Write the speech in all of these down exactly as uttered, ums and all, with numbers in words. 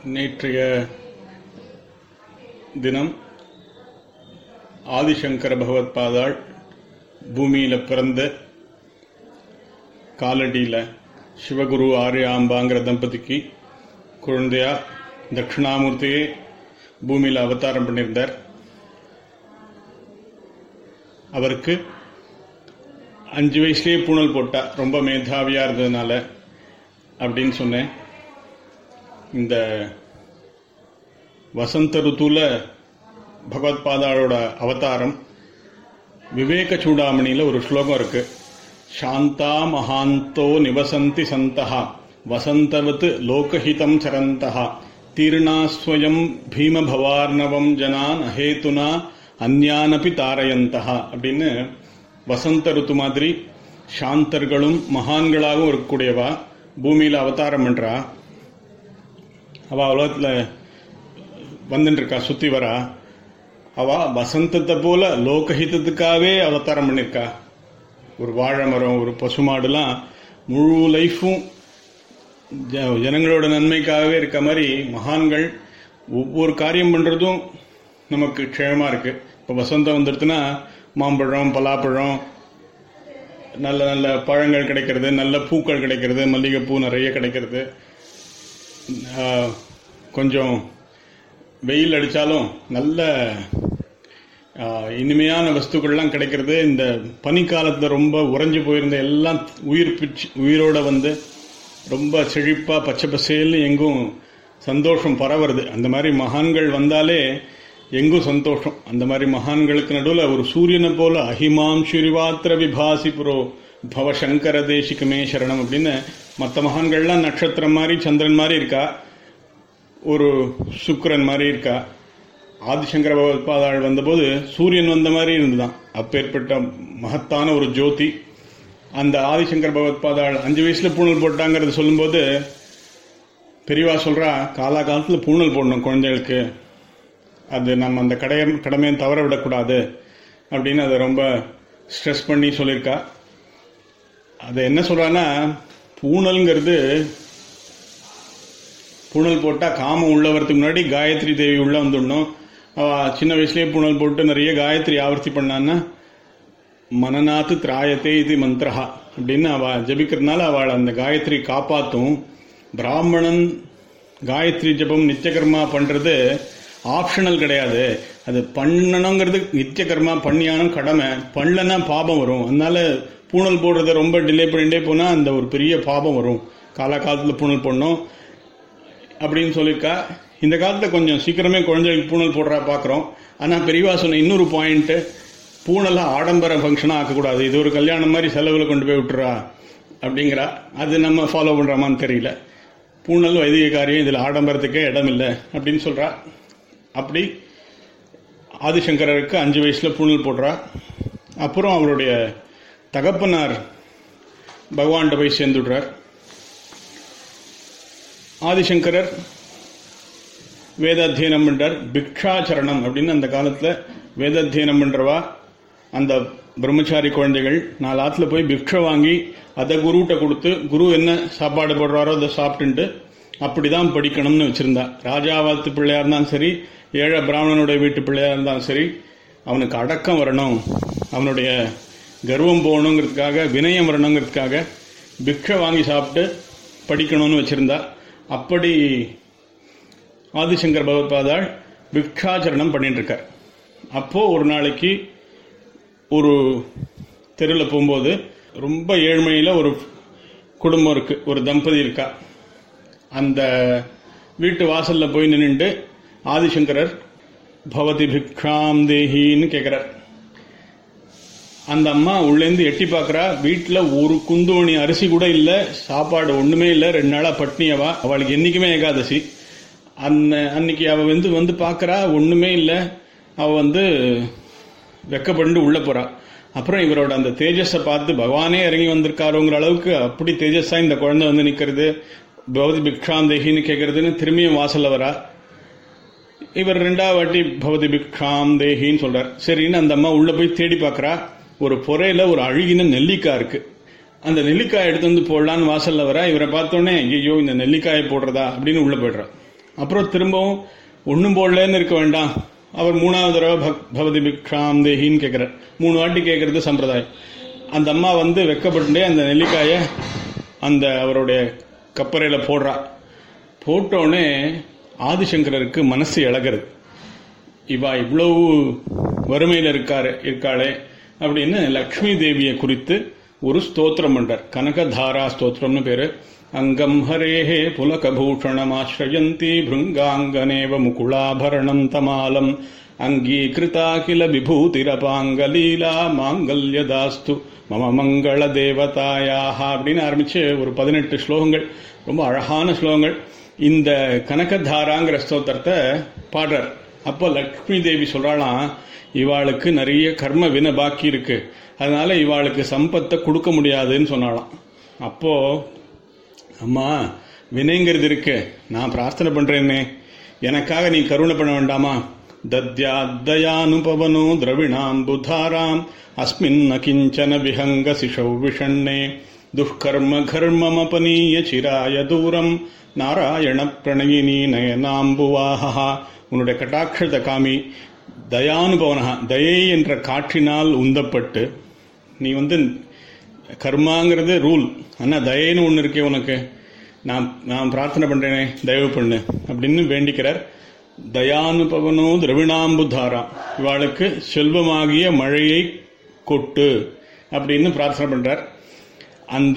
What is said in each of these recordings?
நேற்றைய தினம் ஆதிசங்கர பகவத் பாதாள் பூமியில பிறந்த காலடியில சிவகுரு ஆர்யாம்பாங்கிற தம்பதிக்கு குழந்தையா தட்சிணாமூர்த்தியே பூமியில அவதாரம் பண்ணியிருந்தார். அவருக்கு அஞ்சு வயசுலேயே பூணல் போட்டா, ரொம்ப மேதாவியா இருந்ததுனால அப்படின்னு சொன்னேன். இந்த வசந்த ருத்துல பகவத் பாதாளோட அவதாரம் விவேக சூடாமணியில ஒரு ஸ்லோகம் இருக்கு. சாந்தா மகாந்தோ நிவசந்தி சந்தஹா வசந்தவத் லோகஹிதம் சரந்தஹா தீர்ணாஸ்வயம் பீமபவார்ணவம் ஜனான் அஹேதுனா அந்யானபி தாரயந்தஹா அப்படின்னு வசந்த ருத்து மாதிரி சாந்தர்களும் மகான்களாகவும் இருக்கக்கூடியவா பூமியில அவதாரம் பண்றா. அவ உலகத்துல வந்துட்டு இருக்கா, சுத்தி வரா. அவ வசந்தத்தை போல லோகஹிதத்துக்காகவே அவதாரம் பண்ணிருக்கா. ஒரு வாழை மரம், ஒரு பசுமாடுலாம் முழு லைஃபும் ஜனங்களோட நன்மைக்காகவே இருக்க மாதிரி மகான்கள் ஒவ்வொரு காரியம் பண்றதும் நமக்கு க்ஷேமமா இருக்கு. இப்ப வசந்தம் வந்துடுதுன்னா மாம்பழம், பலாப்பழம், நல்ல நல்ல பழங்கள் கிடைக்கிறது, நல்ல பூக்கள் கிடைக்கிறது, மல்லிகைப்பூ நிறைய கிடைக்கிறது. கொஞ்சம் வெயில் அடித்தாலும் நல்ல இனிமையான வஸ்துக்கள்லாம் கிடைக்கிறது. இந்த பனிக்காலத்தில் ரொம்ப உறைஞ்சி போயிருந்த எல்லாம் உயிர் பிச்சு உயிரோட வந்து ரொம்ப செழிப்பா பச்சை பசேல்னு எங்கும் சந்தோஷம் பரவுறது. அந்த மாதிரி மகான்கள் வந்தாலே எங்கும் சந்தோஷம். அந்த மாதிரி மகான்களுக்கு நடுவில் ஒரு சூரியனை போல அஹிமாம் ஸ்ரீவாத்திர விபாசி புரோ பவ சங்கர தேசிகமே சரணம் அப்படின்னு மற்ற மகான்கள்லாம் நட்சத்திரம் மாதிரி சந்திரன் மாதிரி இருக்கா, ஒரு சுக்கிரன் மாதிரி இருக்கா. ஆதிசங்கர பகவத் பாதாள் வந்தபோது சூரியன் வந்த மாதிரி இருந்துதான். அப்பேற்பட்ட மகத்தான ஒரு ஜோதி. அந்த ஆதிசங்கர பகவத் பாதாள் அஞ்சு வயசுல பூணல் போட்டாங்கிறது சொல்லும்போது பெரியவா சொல்றா, காலா காலத்துல பூணல் போடணும் குழந்தைகளுக்கு, அது நம்ம அந்த கடைய கடமையை தவற விடக்கூடாது அப்படின்னு அதை ரொம்ப ஸ்ட்ரெஸ் பண்ணி சொல்லியிருக்கா. அதை என்ன சொல்றான்னா, பூணல்ங்கிறது பூணல் போட்டா காமம் உள்ள வரதுக்கு முன்னாடி காயத்ரி தேவி உள்ள வந்துடணும். அவ சின்ன வயசுலயே பூணல் போட்டு நிறைய காயத்ரி ஆவர்த்தி பண்ணான்னா மனநாத்து திராயத்தே இது மந்திரஹா அப்படின்னு அவ ஜபிக்கிறதுனால அவள் அந்த காயத்ரி காப்பாத்தும். பிராமணன் காயத்ரி ஜபம் நித்தியகர்மா பண்றது ஆப்ஷனல் கிடையாது, அது பண்ணணுங்கிறது நித்திய கர்மா, பண்ணியானும் கடமை. பண்ணலன்னா பாபம் வரும். அதனால பூணல் போடுறத ரொம்ப டிலே பண்ணிட்டே போனா அந்த ஒரு பெரிய பாபம் வரும். காலகாலத்தில் பூணல் போடணும் அப்படின்னு சொல்லியிருக்கா. இந்த காலத்துல கொஞ்சம் சீக்கிரமே குழந்தைகளுக்கு பூணல் போடுறா பாக்குறோம். ஆனா பெரியவா சொன்ன இன்னொரு பாயிண்ட், பூணலை ஆடம்பர ஃபங்க்ஷனா ஆக்கக்கூடாது, இது ஒரு கல்யாணம் மாதிரி செலவுல கொண்டு போய் விட்டுறா அப்படிங்கிறா. அது நம்ம ஃபாலோ பண்றோமான்னு தெரியல. பூணல் வைதிக காரியம், இதுல ஆடம்பரத்துக்கே இடம் இல்லை அப்படின்னு சொல்றா. அப்படி ஆதிசங்கரருக்கு அஞ்சு வயசுல பூணல் போடுறா. அப்புறம் அவருடைய தகப்பனார் பகவான்கிட்ட போய் சேர்ந்துடுறார். ஆதிசங்கரர் வேதாத்தியனம் பண்றார். பிக்ஷாச்சரணம் அப்படின்னு அந்த காலத்துல வேதாத்தியனம் பண்றவா அந்த பிரம்மச்சாரி குழந்தைகள் நாலு ஆத்துல போய் பிக்ஷை வாங்கி அதை குருகிட்ட கொடுத்து குரு என்ன சாப்பாடு போடுறாரோ அதை சாப்பிட்டுட்டு அப்படிதான் படிக்கணும்னு வச்சிருந்தா. ராஜாவாத்து பிள்ளையா இருந்தாலும் சரி, ஏழை பிராமணனுடைய வீட்டு பிள்ளையா இருந்தாலும் சரி, அவனுக்கு அடக்கம் வரணும், அவனுடைய கர்வம் போகணுங்கிறதுக்காக, வினயம் வரணுங்கிறதுக்காக பிக்ஷை வாங்கி சாப்பிட்டு படிக்கணும்னு வச்சிருந்தா. அப்படி ஆதிசங்கர் பகவத் பாதாள் பிக்ஷாச்சரணம் பண்ணிட்டு இருக்கார். அப்போ ஒரு நாளைக்கு ஒரு தெருவில் போகும்போது ரொம்ப ஏழ்மையில ஒரு குடும்பம் இருக்கு, ஒரு தம்பதி இருக்கா. அந்த வீட்டு வாசல்ல போய் நின்றுட்டு ஆதிசங்கரர் பவதி பிக்ஷாம் தேஹின்னு கேட்கிறார். அந்த அம்மா உள்ளேந்து எட்டி பாக்குறா. வீட்டுல ஒரு குந்துமணி அரிசி கூட இல்ல, சாப்பாடு ஒண்ணுமே இல்ல, ரெண்டு நாளா பட்னியவா. அவளுக்கு என்னைக்குமே ஏகாதசி. அன்ன அன்னைக்கு அவ வந்து வந்து பாக்குறா, ஒண்ணுமே இல்ல. அவ வந்து வெக்கப்பட்டு உள்ள போறா. அப்புறம் இவரோட அந்த தேஜஸை பார்த்து பகவானே இறங்கி வந்திருக்காருங்கிற அளவுக்கு அப்படி தேஜஸா இந்த குழந்தை வந்து நிக்கிறது. பவதி பிக்ஷாம் தேஹின்னு கேட்கறதுன்னு திரும்பியும் வாசல்ல வரா. இவர் ரெண்டாவது வாட்டி பவதி பிக்ஷாம் தேஹின்னு சொல்றார். சரின்னு அந்த அம்மா உள்ள போய் தேடி பாக்குறா. ஒரு பொறையில ஒரு அழுகின நெல்லிக்காய் இருக்கு. அந்த நெல்லிக்காய் எடுத்து வந்து போடலான்னு வாசல்ல வர. இவரை பார்த்தோன்னே ஐயோ இந்த நெல்லிக்காயை போடுறதா அப்படின்னு உள்ள போயிடுறா. அப்புறம் திரும்பவும் ஒன்னும் போடலன்னு இருக்க வேண்டாம், அவர் மூணாவது தடவை பவதி பிக்ஷாம் தேகின்னு கேட்கிறார். மூணு வாட்டி கேட்கறது சம்பிரதாயம். அந்த அம்மா வந்து வெக்கப்பட்டு அந்த நெல்லிக்காயை அந்த அவருடைய கப்பறையில போடுறா. போட்டோடனே ஆதிசங்கரருக்கு மனசு இழகிறது. இவா இவ்வளவு வறுமையில் இருக்காரு இருக்காளே அப்படின்னு லக்ஷ்மி தேவியை குறித்து ஒரு ஸ்தோத்திரம் பண்றார். கனகதாரா ஸ்தோத்திரம்னு பேரு. அங்கம் ஹரேஹே புலகபூஷணமாஸ்ரயந்தி பிருங்காங்கனேவ முகுளாபரணம் தமாலம் அங்கீகிருதா கில விபூதிரபாங்கலீலா மாங்கல்யதாஸ்து மம மங்கள தேவதாயாக அப்படின்னு ஆரம்பிச்சு ஒரு பதினெட்டு ஸ்லோகங்கள், ரொம்ப அழகான ஸ்லோகங்கள். இந்த கனகதாராங்கிற ஸ்தோத்திரத்தை பாடுறார். அப்போ லக்ஷ்மி தேவி சொல்றாளாம், இவாளுக்கு நிறைய கர்ம வினை பாக்கி இருக்கு, அதனால இவாளுக்கு சம்பத்தை கொடுக்க முடியாதுன்னு சொன்னாலாம். அப்போ அம்மா வினைங்கிறது இருக்கு, நான் பிரார்த்தனை பண்றேன்னே, எனக்காக நீ கருணை பண்ண வேண்டாமா? தத்யாதயானுபவனோ திரவிணாம் புதாராம் அஸ்மின் நகிஞ்சன விஹங்க சிஷௌ விஷண்ணே துஷ்கர்ம கர்மமபனீய சிராய தூரம் நாராயண பிரணயினி நயனாம்புவாஹா. உன்னுடைய கட்டாட்சத காமி. தயானுபவனா, தயை என்ற காற்றினால் உந்தப்பட்டு, நீ வந்து கர்மாங்கிறது ரூல், ஆனா தயைன்னு ஒன்று இருக்கே உனக்கு, நான் நான் பிரார்த்தனை பண்றேனே தயவு பண்ணு அப்படின்னு வேண்டிக்கிறார். தயானுபவனோ திரவிணாம்புதாரா, இவாளுக்கு செல்வமாகிய மழையை கொட்டு அப்படின்னு பிரார்த்தனை பண்றார். அந்த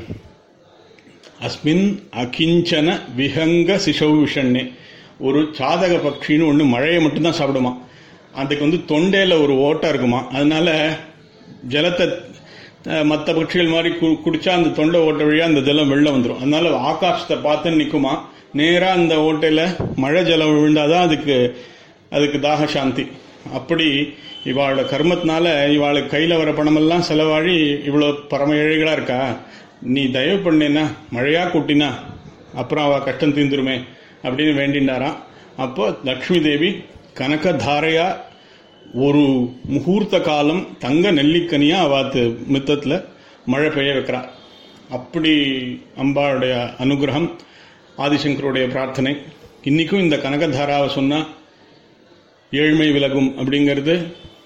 அஸ்மின் அகிஞ்சன விஹங்க சிஷௌ விஷண்ணே, ஒரு சாதக பட்சின்னு ஒன்று மழையை மட்டும்தான் சாப்பிடுமா. அதுக்கு வந்து தொண்டையில் ஒரு ஓட்டை இருக்குமா, அதனால ஜலத்தை மற்ற பட்சிகள் மாதிரி குடிச்சா அந்த தொண்டை ஓட்டை வழியா அந்த ஜலம் வெளில வந்துடும். அதனால ஆகாசத்தை பார்த்து நிற்குமா, நேரா அந்த ஓட்டையில மழை ஜலம் விழுந்தாதான் அதுக்கு அதுக்கு தாக சாந்தி. அப்படி இவாளோட கர்மத்தினால இவாளுக்கு கையில வர பணமெல்லாம் செலவாழி இவ்வளவு பரம ஏழைகளா இருக்கா. நீ தயவு பண்ணினா மழையா கூட்டினா அப்புறம் அவ கஷ்டம் தீர்ந்துருமே அப்படின்னு வேண்டினாராம். அப்போ லக்ஷ்மி தேவி கனகதாரையா ஒரு முகூர்த்த காலம் தங்க நெல்லிக்கனியா அவாத்து மித்தத்துல மழை பெய்ய வைக்கிறா. அப்படி அம்பாளுடைய அனுகிரகம், ஆதிசங்கருடைய பிரார்த்தனை. இன்னைக்கும் இந்த கனகதாராவை சொன்னா ஏழ்மை விலகும் அப்படிங்கிறது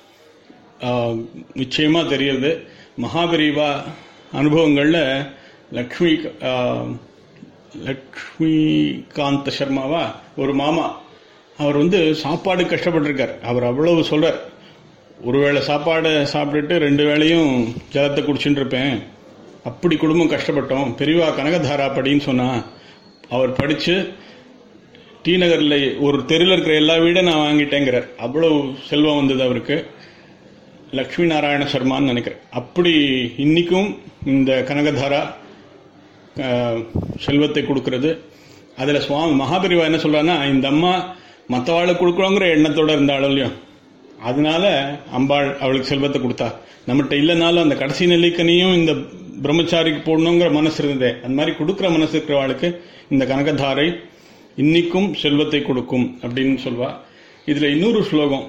நிச்சயமா தெரியுது. மகாபெரிவா அனுபவங்கள்ல லக்ஷ்மி லக்ஷ்மிகாந்த சர்மாவா ஒரு மாமா, அவர் வந்து சாப்பாடு கஷ்டப்பட்டிருக்கார். அவர் அவ்வளவு சொல்றார், ஒருவேளை சாப்பாடு சாப்பிட்டுட்டு ரெண்டு வேளையும் ஜலத்தை குடிச்சுட்டு இருப்பேன், அப்படி குடும்பம் கஷ்டப்பட்டோம், பெரியவா கனகதாரா படின்னு சொன்னா அவர் படிச்சு டி நகர்ல ஒரு தெருவில் இருக்கிற எல்லா வீடும் நான் வாங்கிட்டேங்கிறார். அவ்வளவு செல்வம் வந்தது அவருக்கு. லக்ஷ்மி நாராயண சர்மான்னு நினைக்கிறேன். அப்படி இன்னைக்கும் இந்த கனகதாரா செல்வத்தை கொடுக்கிறது. அதுல சுவாமி மகாபெரிவா என்ன சொல்றான்னா, இந்த அம்மா மற்றவாளுக்கு கொடுக்கணுங்கிற எண்ணத்தோட இருந்தாலும் இல்லையோ, அதனால அம்பாள் அவளுக்கு செல்வத்தை கொடுத்தா. நம்மகிட்ட இல்லைனாலும் அந்த கடைசி நெல்லிக்கனியும் இந்த பிரம்மச்சாரிக்கு போடணுங்கிற மனசு இருந்ததே, அந்த மாதிரி கொடுக்கிற மனசு இருக்கிறவாளுக்கு இந்த கனகதாரை இன்னைக்கும் செல்வத்தை கொடுக்கும் அப்படின்னு சொல்வா. இதுல இன்னொரு ஸ்லோகம்,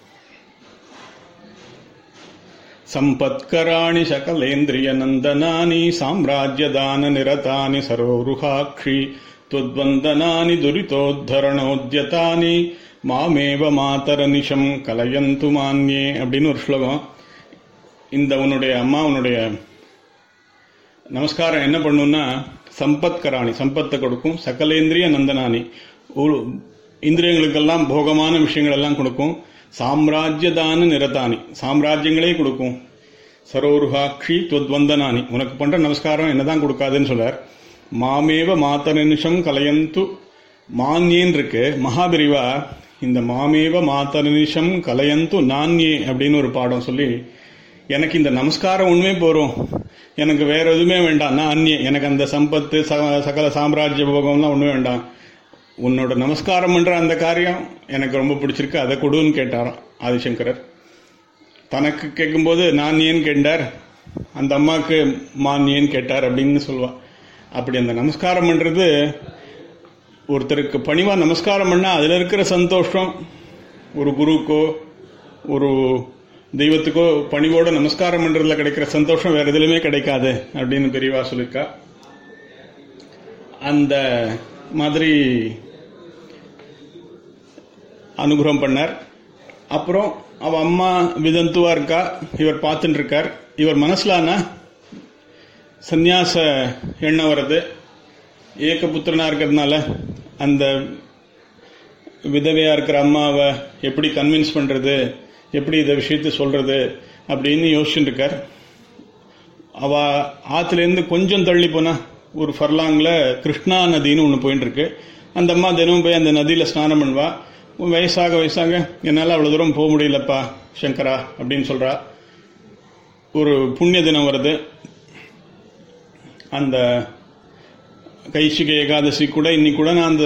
சம்பத்கராணி சகலேந்திரிய நந்தனானி சாம்ராஜ்யதான நிரதானி சரோருஹாக்ஷி துவந்தனானி துரிதோத்தரணோத்யதானி மாமேவ மாதர நிஷம் கலயந்து மான்யே அப்படின்னு ஒரு ஸ்லோகம். இந்த உன்னுடைய அம்மா உன்னுடைய நமஸ்காரம் என்ன பண்ணுன்னா, சம்பத்கராணி சம்பத்தை கொடுக்கும், சகலேந்திரிய நந்தனானி இந்திரியங்களுக்கெல்லாம் போகமான விஷயங்கள் எல்லாம் கொடுக்கும், சாம்ராஜ்யதான நிரதானி சாம்ராஜ்யங்களே கொடுக்கும், சரோருஹாக்ஷி துவந்தனானி உனக்கு பண்ற நமஸ்காரம் என்னதான் கொடுக்காதுன்னு சொல்றார். மாமேவ மாத நிமிஷம் கலையந்து மான்யேன் இருக்கு. மகாபெரிவா இந்த மாமேவ மாத நிமிஷம் கலையந்து நான்யே அப்படின்னு ஒரு பாடம் சொல்லி, எனக்கு இந்த நமஸ்காரம் ஒண்ணுமே போறோம், எனக்கு வேற எதுவுமே வேண்டாம், நான் அந்நிய, எனக்கு அந்த சம்பத்து சகல சாம்ராஜ்ய போகம்லாம் ஒண்ணுமே வேண்டாம், உன்னோட நமஸ்காரம் பண்ற அந்த காரியம் எனக்கு ரொம்ப பிடிச்சிருக்கு, அதை கொடுன்னு கேட்டாராம் ஆதிசங்கரர். தனக்கு கேட்கும்போது நான் ஏன் கேட்டார், அந்த அம்மாவுக்கு மான் ஏன் கேட்டார் அப்படின்னு சொல்லுவா. அப்படி அந்த நமஸ்காரம் பண்றது, ஒருத்தருக்கு பணிவா நமஸ்காரம் பண்ணா அதுல இருக்கிற சந்தோஷம் ஒரு குருக்கோ ஒரு தெய்வத்துக்கோ பணிவோட நமஸ்காரம் பண்றதுல கிடைக்கிற சந்தோஷம் வேற எதுலையுமே கிடைக்காது அப்படின்னு பெரியவா சொல்லிருக்கா. அந்த மாதிரி அனுகிரகம் பண்ணார். அப்புறம் அவ அம்மா விதந்துவா இருக்கா, இவர் பார்த்துட்டு இருக்கார். இவர் மனசுலானா சந்நியாச எண்ணம் வருது. ஏக புத்திரனா இருக்கிறதுனால அந்த விதவையா இருக்கிற அம்மாவை எப்படி கன்வின்ஸ் பண்றது, எப்படி இந்த விஷயத்த சொல்றது அப்படின்னு யோசிச்சுட்டு இருக்கார். அவ ஆத்துல இருந்து கொஞ்சம் தள்ளி போனா ஒரு ஃபர்லாங்ல கிருஷ்ணா நதின்னு ஒன்று போயிட்டு இருக்கு. அந்த அம்மா தினமும் போய் அந்த நதியில ஸ்நானம் பண்ணுவா. வயசாக வயசாக என்னால் அவ்வளவு தூரம் போக முடியலப்பா சங்கரா அப்படின்னு சொல்றா. ஒரு புண்ணிய தினம் வருது. அந்த கைசிக ஏகாதசி கூட இன்னைக்கு கூட நான் அந்த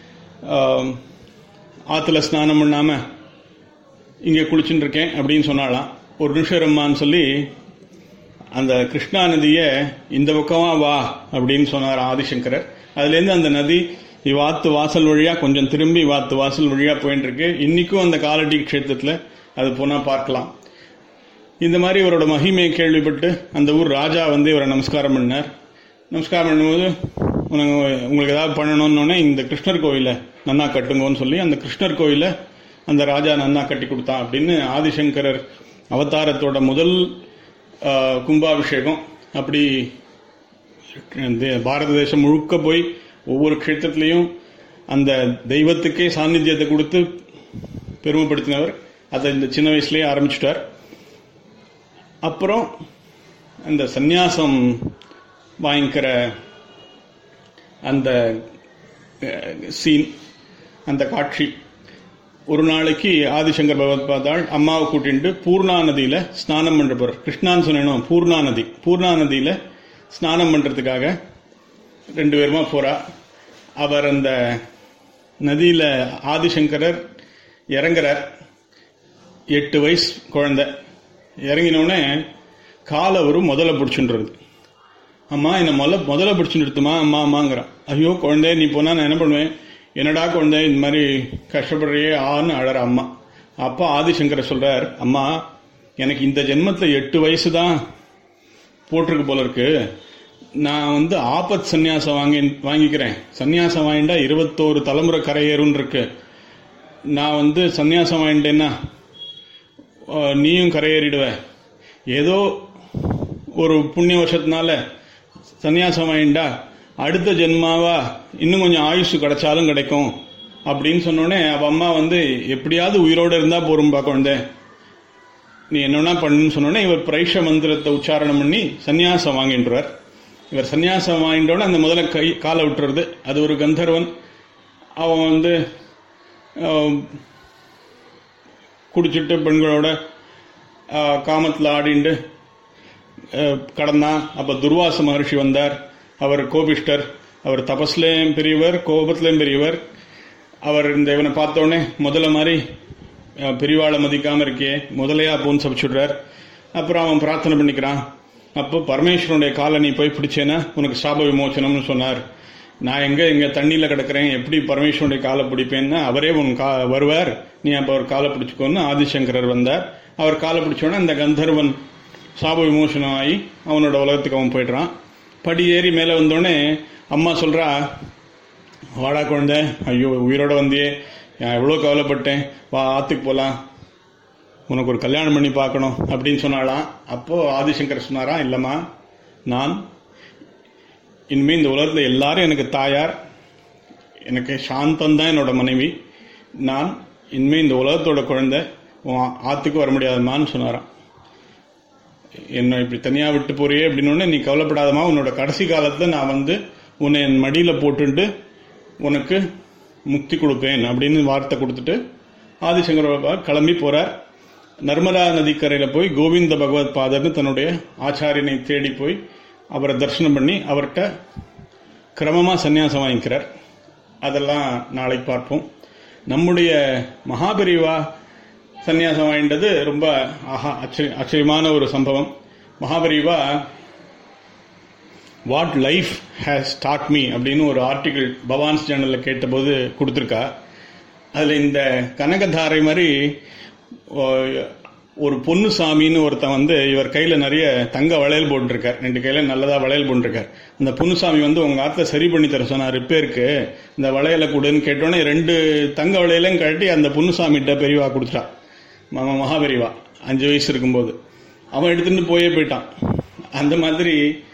ஆத்துல ஸ்நானம் பண்ணாம இங்க குளிச்சுட்டு இருக்கேன் அப்படின்னு சொன்னாலாம். ஒரு நிமிஷம் ரம்மான்னு சொல்லி அந்த கிருஷ்ணா நதிய இந்த பக்கமா வா அப்படின்னு சொன்னார் ஆதிசங்கரர். அதுல இருந்து அந்த நதி இவாத்து வாசல் வழியா கொஞ்சம் திரும்பி வாத்து வாசல் வழியா போயிட்டு இருக்கு. இன்னைக்கும் அந்த காலடி கஷேத்திரத்துல அது போனா பார்க்கலாம். இந்த மாதிரி இவரோட மகிமையை கேள்விப்பட்டு அந்த ஊர் ராஜா வந்து இவரை நமஸ்காரம் பண்ணார். நமஸ்காரம் பண்ணும்போது உங்களுக்கு ஏதாவது பண்ணணும்னு இந்த கிருஷ்ணர் கோயில நன்னா கட்டுங்கன்னு சொல்லி அந்த கிருஷ்ணர் கோயில அந்த ராஜா நன்னா கட்டி கொடுத்தான் அப்படின்னு ஆதிசங்கரர் அவதாரத்தோட முதல் கும்பாபிஷேகம். அப்படி பாரத தேசம் முழுக்க போய் ஒவ்வொரு க்ஷேத்திரத்திலையும் அந்த தெய்வத்துக்கே சாநித்தியத்தை கொடுத்து பெருமைப்படுத்தினவர். அதை இந்த சின்ன வயசுலயே ஆரம்பிச்சுட்டார். அப்புறம் அந்த சந்நியாசம் வாங்கிக்கிற அந்த சீன், அந்த காட்சி, ஒரு நாளைக்கு ஆதிசங்கர் பகவத் பாதாள் அம்மாவை கூட்டிட்டு பூர்ணா நதியில ஸ்நானம் பண்ற போறார். கிருஷ்ணான்னு சொன்னோம், பூர்ணா நதி. பூர்ணா நதியில ஸ்நானம் பண்றதுக்காக ரெண்டு பேருமா போறா. அவர் அந்த நதியில ஆதிசங்கரர் இறங்குறார். எட்டு வயசு குழந்தை. இறங்கினோடனே காலை ஒரு முதல்ல பிடிச்சுன்றது. அம்மா என்ன முதல்ல முதல்ல பிடிச்சுட்டுமா அம்மா அம்மாங்கிறான். ஐயோ குழந்தை நீ போனா நான் என்ன பண்ணுவேன், என்னடா குழந்தை இந்த மாதிரி கஷ்டப்படுறியே ஆன்னு அழற அம்மா. அப்பா ஆதிசங்கரர் சொல்றார், அம்மா எனக்கு இந்த ஜென்மத்துல எட்டு வயசு தான் போட்டிருக்கு போல இருக்கு. நான் வந்து ஆபத் சன்னியாசம் வாங்கி வாங்கிக்கிறேன். சன்னியாசம் வாங்கிட்டா இருபத்தோரு தலைமுறை கரையேறுன்னு இருக்கு. நான் வந்து சன்னியாசம் வாங்கிட்டேன்னா நீயும் கரையேறிடுவ. ஏதோ ஒரு புண்ணிய வருஷத்தினால சன்னியாசம் வாங்கிட்டா அடுத்த ஜென்மாவா இன்னும் கொஞ்சம் ஆயுசு கிடைச்சாலும் கிடைக்கும் அப்படின்னு சொன்னோடனே அவ அம்மா வந்து எப்படியாவது உயிரோடு இருந்தா போரும்பா குழந்தை, நீ என்னன்னா பண்ணுன்னு சொன்னோடனே இவர் பிரைஷ மந்திரத்தை உச்சாரணம் பண்ணி சன்னியாசம் வாங்கின்றார். இவர் சன்னியாசம் வாங்கிட்டோன்னு அந்த முதல்ல கை காலை விட்டுறது. அது ஒரு கந்தர்வன். அவன் வந்து குடிச்சிட்டு பெண்களோட காமத்தில் ஆடிண்டு கடந்தான். அப்ப துர்வாச மகர்ஷி வந்தார். அவர் கோபிஷ்டர். அவர் தபஸ்லேயும் பெரியவர், கோபத்திலையும் பெரியவர். அவர் இந்த இவனை பார்த்தோடனே முதல்ல மாதிரி பெரியவாளை மதிக்காம இருக்கே முதலையா போன்னு சபிச்சுடுறார். அப்புறம் அவன் பிரார்த்தனை பண்ணிக்கிறான். அப்போ பரமேஸ்வரனுடைய காலை நீ போய் பிடிச்சேன்னா உனக்கு சாப விமோச்சனம்னு சொன்னார். நான் எங்க இங்க தண்ணியில கிடக்கிறேன், எப்படி பரமேஸ்வரனுடைய காலை பிடிப்பேன்னா அவரே உன் கா வருவார், நீ அப்ப அவர் காலை பிடிச்சுக்கோன்னு ஆதிசங்கரர் வந்தார். அவர் காலை பிடிச்சோன்னா அந்த கந்தர்வன் சாப விமோசனம் ஆகி அவனோட உலகத்துக்கு அவன் போயிடுறான். படி ஏறி மேலே வந்தோடனே அம்மா சொல்றா, வாடா குழந்தை, ஐயோ உயிரோட வந்தியே, நான் எவ்வளோ கவலைப்பட்டேன், வா ஆத்துக்கு போலாம், உனக்கு ஒரு கல்யாணம் பண்ணி பார்க்கணும் அப்படின்னு சொன்னாலாம். அப்போ ஆதிசங்கர் சொன்னாரா, இல்லம்மா நான் இனிமே இந்த உலகத்தில் எல்லாரும் எனக்கு தாயார், எனக்கு சாந்தம் தான் என்னோட மனைவி, நான் இனிமே இந்த உலகத்தோட குழந்தை, ஆத்துக்கு வர முடியாதம்மான்னு சொன்னாராம். என்ன இப்படி தனியா விட்டு போறியே அப்படின்னு, நீ கவலைப்படாதமா, உன்னோட கடைசி காலத்துல நான் வந்து உன்னை என் மடியில போட்டுட்டு உனக்கு முக்தி கொடுப்பேன் அப்படின்னு வார்த்தை கொடுத்துட்டு ஆதிசங்கர் கிளம்பி போறார். நர்மதா நதிக்கரையில போய் கோவிந்த பகவத் பாதர்னு தன்னுடைய ஆச்சாரியனை தேடி போய் அவரை தரிசனம் பண்ணி அவர்கிட்ட கிரமமா சன்னியாசம் வாங்கிக்கிறார். அதெல்லாம் நாளைக்கு பார்ப்போம். நம்முடைய மகாபெரிவா சன்னியாசம் வாங்கிட்டது ரொம்ப ஆஹா ஆச்சரியமான ஒரு சம்பவம். Mahaperiyava what life has taught me அப்படின்னு ஒரு ஆர்டிகிள் பவான்ஸ் ஜேர்னல்ல கேட்டபோது கொடுத்துருக்கா. அதுல இந்த கனகதாரை மாதிரி ஒரு பொன்னுசாமின்னு ஒருத்தன் வந்து இவர் கையில நிறைய தங்க வளையல் போட்டுருக்கார், ரெண்டு கையில நல்லதா வளையல் போட்டுருக்கார். அந்த பொன்னுசாமி வந்து உங்க ஆத்துல சரி பண்ணி தர சொன்னா ரிப்பேருக்கு, இந்த வளையலை கொடுன்னு கேட்டோன்னே ரெண்டு தங்க வளையலையும் கட்டி அந்த பொன்னுசாமிகிட்ட பெரியவா கொடுத்துட்டான். மகாபெரிவா அஞ்சு வயசு இருக்கும்போது அவன் எடுத்துட்டு போயே போயிட்டான். அந்த மாதிரி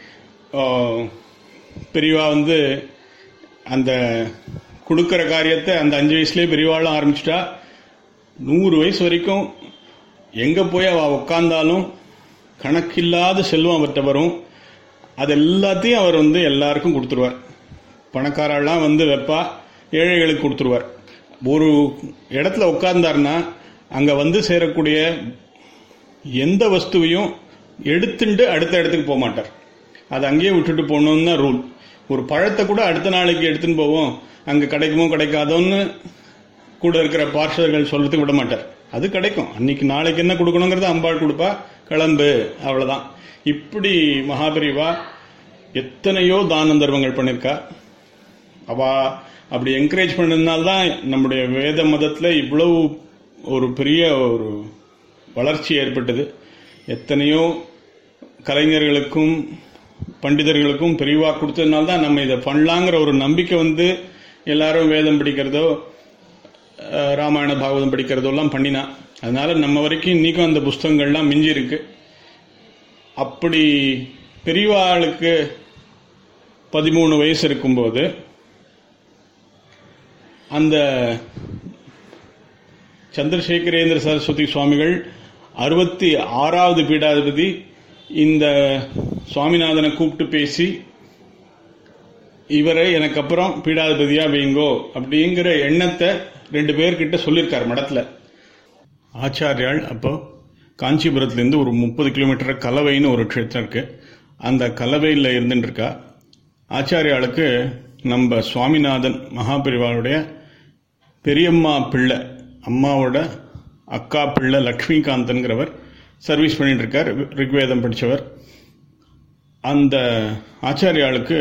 பெரியவா வந்து அந்த கொடுக்கற காரியத்தை அந்த அஞ்சு வயசுலயே பெரியவாளும் ஆரம்பிச்சுட்டா. நூறு வயசு வரைக்கும் எங்க போய் அவ உட்கார்ந்தாலும் கணக்கில்லாத செல்வம் அவர்கிட்ட வரும். அது எல்லாத்தையும் அவர் வந்து எல்லாருக்கும் கொடுத்துருவார். பணக்காரெல்லாம் வந்து வெப்பா, ஏழைகளுக்கு கொடுத்துருவார். ஒரு இடத்துல உட்கார்ந்தாருன்னா அங்க வந்து சேரக்கூடிய எந்த வஸ்துவையும் எடுத்துட்டு அடுத்த இடத்துக்கு போக மாட்டார். அதை அங்கேயே விட்டுட்டு போகணும்னு தான் ரூல். ஒரு பழத்தை கூட அடுத்த நாளைக்கு எடுத்துன்னு போவோம், அங்க கிடைக்குமோ கிடைக்காதோன்னு கூட இருக்கிற பார்ஷர்கள் சொல்றதுக்கு விட மாட்டார். அது கிடைக்கும், அன்னைக்கு நாளைக்கு என்ன கொடுக்கணுங்கிறத அம்பாள் கொடுப்பா, கிளம்பு, அவ்வளவுதான். இப்படி மகாபெரிவா எத்தனையோ தான தர்மங்கள் பண்ணிருக்கா. அவ அப்படி என்கரேஜ் பண்ணதுனால்தான் நம்முடைய வேத மதத்துல இவ்வளவு ஒரு பெரிய ஒரு வளர்ச்சி ஏற்பட்டது. எத்தனையோ கலைஞர்களுக்கும் பண்டிதர்களுக்கும் பெரியவா கொடுத்ததுனால்தான் நம்ம இதை பண்ணலாங்கிற ஒரு நம்பிக்கை வந்து எல்லாரும் வேதம் படிக்கிறதோ ராமாயண பாகவதம் படிக்கிறதோ எல்லாம் பண்ணினா. அதனால நம்ம வரைக்கும் இன்னைக்கும் அந்த புஸ்தகங்கள்லாம் மிஞ்சி இருக்கு. அப்படி பெரியவாளுக்கு பதிமூணு வயசு இருக்கும்போது அந்த சந்திரசேகரேந்திர சரஸ்வதி சுவாமிகள் அறுபத்தி ஆறாவது பீடாதிபதி இந்த சுவாமிநாதனை கூப்பிட்டு பேசி இவரை எனக்கு அப்புறம் பீடாதிபதியா வைங்கோ அப்படிங்கிற எண்ணத்தை ரெண்டு பேர்கிட்ட சொல்லியிருக்காரு மடத்துல. ஆச்சாரியால் அப்போ காஞ்சிபுரத்திலிருந்து ஒரு முப்பது கிலோமீட்டர் கலவைன்னு ஒரு க்ஷேத்திரம் இருக்கு. அந்த கலவையில் இருந்துட்டு இருக்கா. ஆச்சாரியாளுக்கு நம்ம சுவாமிநாதன் மகாபெரிவாளுடைய பெரியம்மா பிள்ளை, அம்மாவோட அக்கா பிள்ளை லக்ஷ்மிகாந்தன்கிறவர் சர்வீஸ் பண்ணிட்டு இருக்கார், ரிக்வேதம் படித்தவர். அந்த ஆச்சாரியாளுக்கு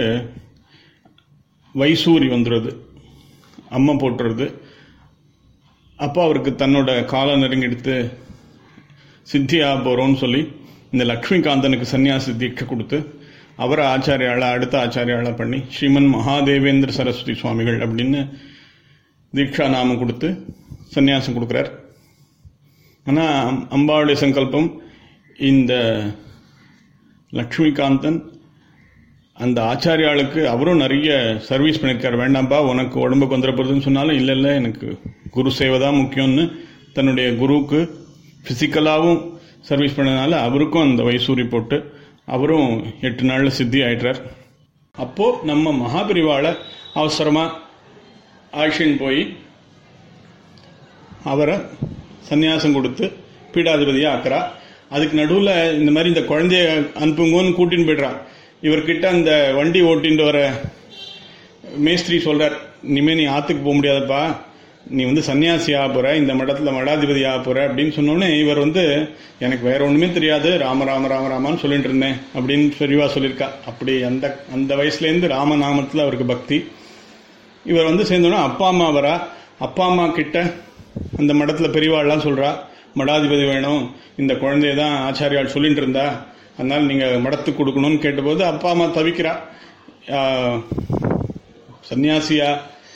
வைசூரி வந்துடுறது, அம்மா போட்டுறது. அப்போ அவருக்கு தன்னோட காலை நெருங்கி எடுத்து சித்தியாக போகிறோன்னு சொல்லி இந்த லக்ஷ்மிகாந்தனுக்கு சன்னியாசி தீட்சை கொடுத்து அவரை ஆச்சாரியாளை அடுத்த ஆச்சாரியாளை பண்ணி ஸ்ரீமன் மகாதேவேந்திர சரஸ்வதி சுவாமிகள் அப்படின்னு தீட்சா நாமம் கொடுத்து சன்னியாசம் கொடுக்குறார். ஆனால் அம்பாவுடைய சங்கல்பம் இந்த லக்ஷ்மிகாந்தன் அந்த ஆச்சாரியாளுக்கு அவரும் நிறைய சர்வீஸ் பண்ணியிருக்கார். வேண்டாம்பா உனக்கு உடம்புக்கு வந்துட போகிறதுன்னு சொன்னாலும் இல்லை இல்லை எனக்கு குரு சேவை தான் முக்கியம்னு தன்னுடைய குருவுக்கு பிசிக்கலாகவும் சர்வீஸ் பண்ணதுனால அவருக்கும் அந்த வைசூரி போட்டு அவரும் எட்டு நாளில் சித்தி ஆயிட்டார். அப்போ நம்ம மகாபெரிவாளை அவசரமா ஆக்ஷன் போய் அவரை சன்னியாசம் கொடுத்து பீடாதிபதியா ஆக்குறா. அதுக்கு நடுவில் இந்த மாதிரி இந்த குழந்தைய அனுப்புங்கன்னு கூட்டின்னு போய்ட்றான். இவர்கிட்ட அந்த வண்டி ஓட்டின்னு வர மேஸ்திரி சொல்றார், இனிமே நீ ஆத்துக்கு போக முடியாதப்பா, நீ வந்து சன்னியாசி ஆக போற, இந்த மடத்துல மடாதிபதி ஆக போற அப்படின்னு சொன்னோடனே இவர் வந்து எனக்கு வேற ஒண்ணுமே தெரியாது, ராம ராம ராம ராமான்னு சொல்லிட்டு இருந்தேன் அப்படின்னு பெரியவா சொல்லியிருக்கா. அப்படி அந்த அந்த வயசுல இருந்து ராமநாமத்துல அவருக்கு பக்தி. இவர் வந்து சேர்ந்தோன்னா அப்பா அம்மா வரா. அப்பா அம்மா கிட்ட அந்த மடத்துல பெரியவாள்லாம் சொல்றா, மடாதிபதி வேணும், இந்த குழந்தைய தான் ஆச்சாரியால் சொல்லிட்டு இருந்தா, அதனால நீங்க மடத்துக்கு கொடுக்கணும்னு கேட்டபோது அப்பா அம்மா தவிக்கிறா. சன்னியாசியா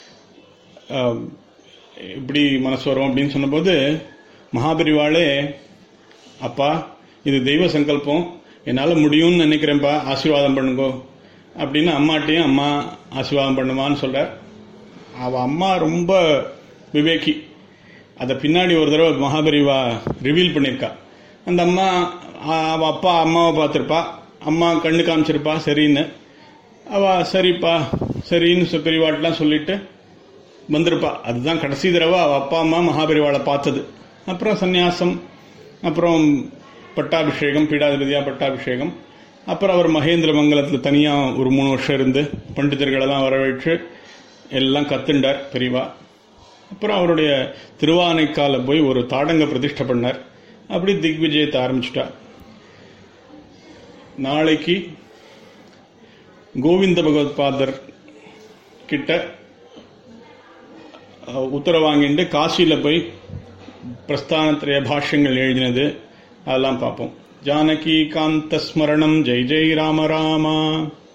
இப்படி மனசு வரும் அப்படின்னு சொன்னபோது மகாபெரிவாளே, அப்பா இது தெய்வ சங்கல்பம், என்னால் முடியும்னு நினைக்கிறேன்ப்பா, ஆசீர்வாதம் பண்ணுங்கோ அப்படின்னு அம்மாட்டையும் அம்மா ஆசீர்வாதம் பண்ணுவான்னு சொல்ற. அவ அம்மா ரொம்ப விவேகி. அதை பின்னாடி ஒரு தடவை மகாபெரிவா ரிவீல் பண்ணியிருக்கா. அந்த அம்மா அவ அப்பா அம்மாவை பார்த்துருப்பா, அம்மா கண்ணு காமிச்சிருப்பா சரின்னு. அவ சரிப்பா சரின்னு பெரியவாட்டெலாம் சொல்லிட்டு வந்திருப்பா. அதுதான் கடைசி தடவை அவ அப்பா அம்மா மகாபெரிவாளை பார்த்தது. அப்புறம் சந்நியாசம், அப்புறம் பட்டாபிஷேகம், பீடாதிபதியா பட்டாபிஷேகம். அப்புறம் அவர் மகேந்திர மங்கலத்தில் தனியாக ஒரு மூணு வருஷம் இருந்து பண்டிதர்களெல்லாம் வரவேற்று எல்லாம் கத்துண்டார் பெரியவா. அப்புறம் அவருடைய திருவானைக்கால போய் ஒரு தாடங்க பிரதிஷ்டை பண்ணார். அப்படி திக்விஜயத்தை ஆரம்பிச்சுட்டார். நாளைக்கு கோவிந்த பகவத் பாதர் கிட்ட உத்தரவு வாங்கிட்டு காசியில போய் பிரஸ்தானத்திரைய பாஷ்யங்கள் எழுதினது, அதெல்லாம் பார்ப்போம். ஜானகி காந்த ஸ்மரணம். ஜெய் ஜெய் ராம ராமா.